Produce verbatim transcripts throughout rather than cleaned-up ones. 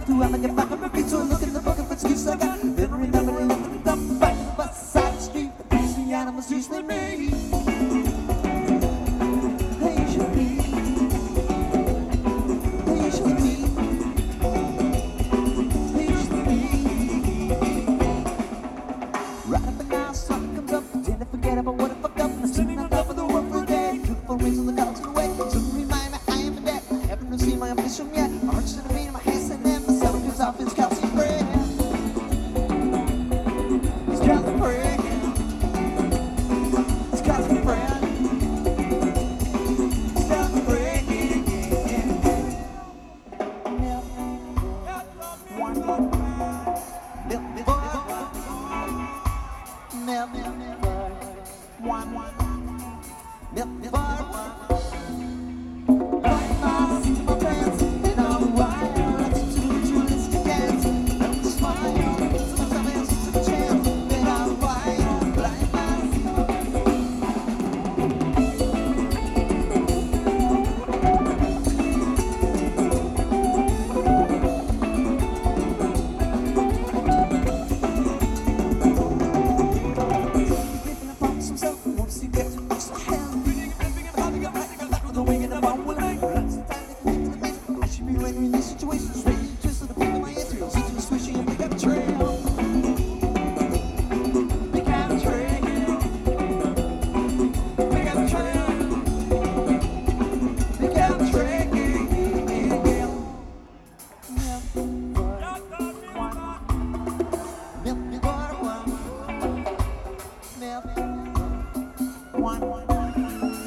to ever get back on my feet. So I look in the book of excuse I got. Then remember to look at the dump back to the bus side of the street. The beast the animals usually me. They usually me. They usually me. They usually me. Right up and down, sun comes up. Tend to forget about what I fucked up. I'm sitting on top of the world for a day. Beautiful rings on the clouds and away. Some remind me I am a debt. I haven't seen my ambition yet. My heart's in a beat, my hands in them. My seven comes off his calcium bread. It's calcium bread. It's calcium bread. It's calcium bread. Milk. One. Milk. Milk. Milk. One. Milk. Bar.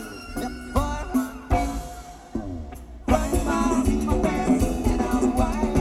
One.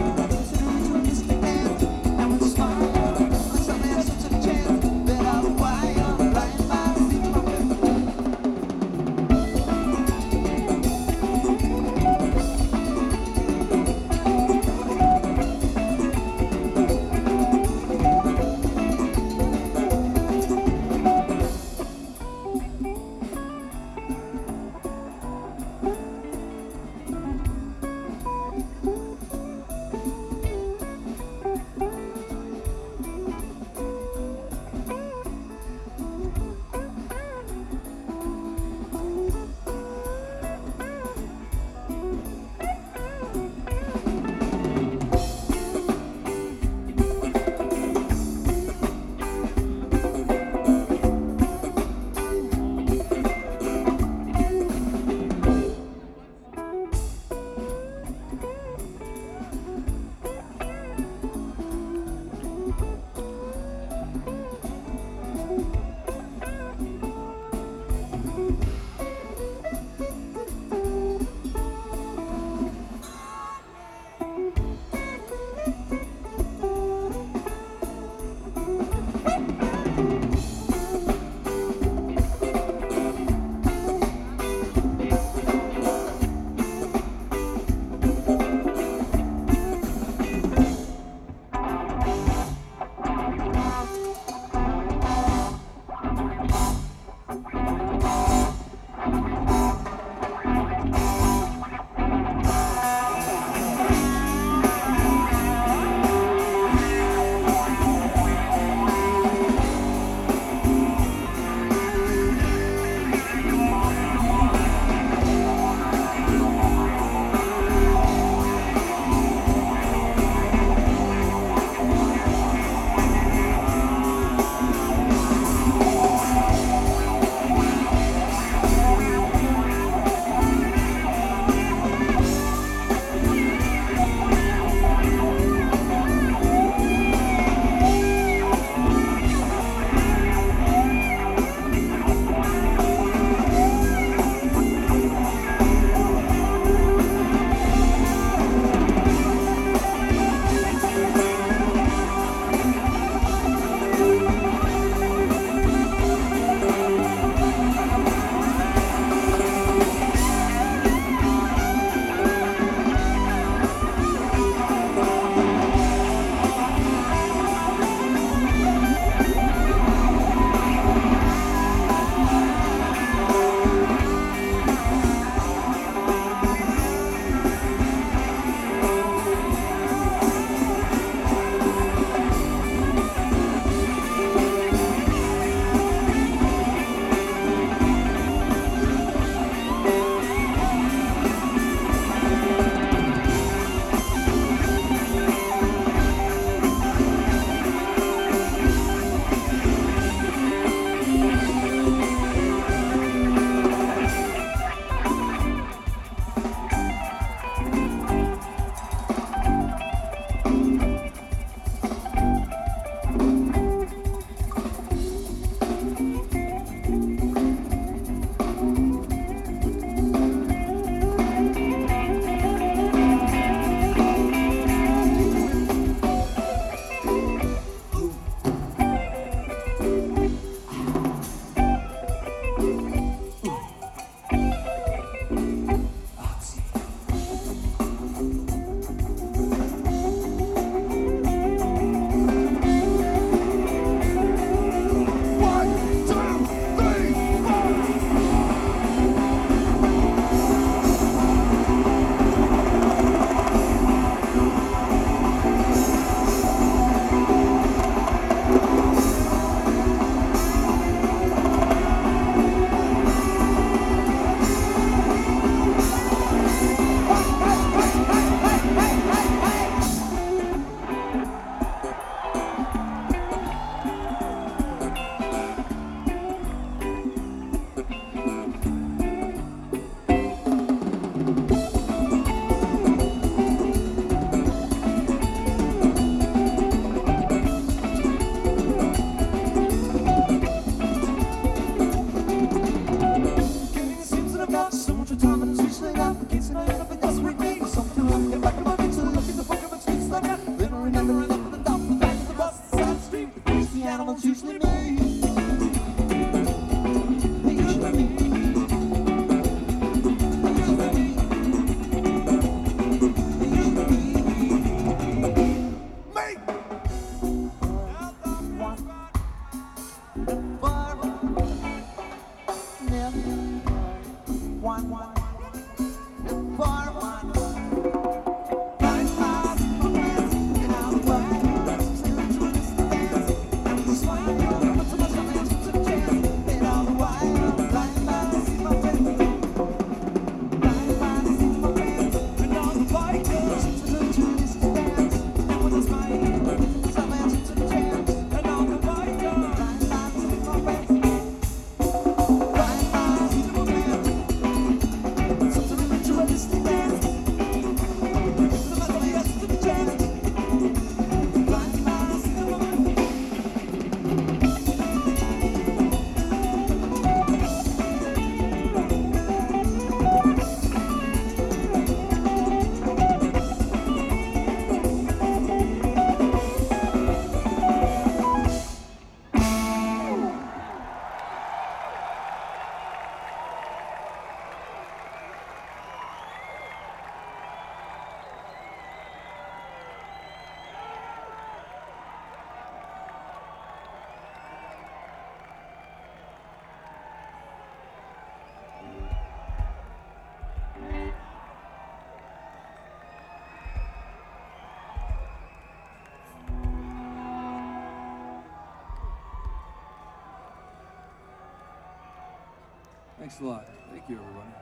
Thanks a lot. Thank you, everybody.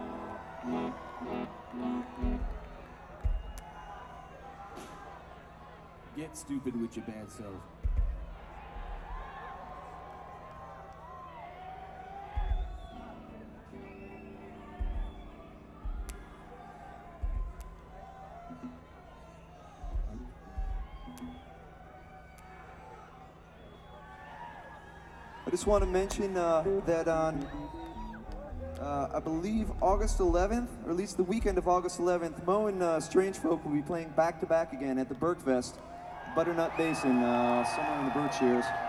Get stupid with your bad self. I just want to mention uh, that on, uh, I believe, August eleventh, or at least the weekend of August eleventh, Mo and uh, Strange Folk will be playing back-to-back again at the Bergfest, Butternut Basin, uh, somewhere in the Berkshires.